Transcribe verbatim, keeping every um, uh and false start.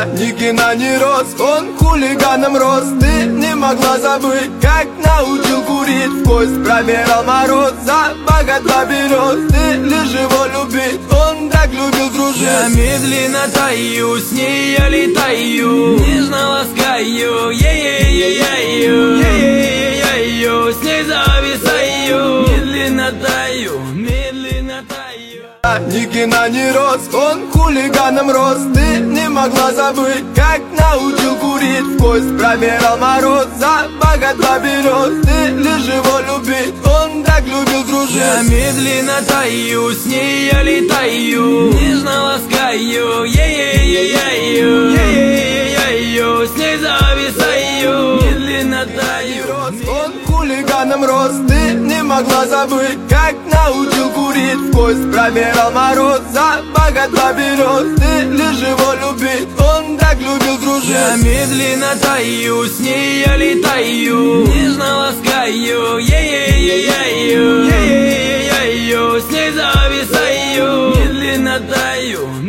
Никина не рос, он хулиганом рос. Ты не могла забыть, как научил курить. В кость промерал мороз, за богатство берет. Ты лишь его любить, он так любил дружить. Я медленно таю, с ней я летаю, нежно ласкаю, е-е-е-е-ю, е-е-е-е-ю, с ней зависаю, медленно таю, медленно таю. Никина не рос, он хулиганом рос. Ты не могла забыть, как научил курить. В кость промерал мороз, за богатство берет. Ты лишь его любить, он так любил дружить. Я медленно таю, с ней я летаю, нежно ласкаю, е-е-е-е-ю, е-е-е-е-ю, с ней зависаю, медленно таю. Он хулиганом рос, ты не могла забыть, как научил курить. В кость промерал мороз, за богатство берет. Ты лишь его любить, он так любил дружить. Я медленно таю, с ней я летаю, нежно ласкаю, е-е-е-е-ю, е-е-е-е-ю, с ней зависаю, медленно таю.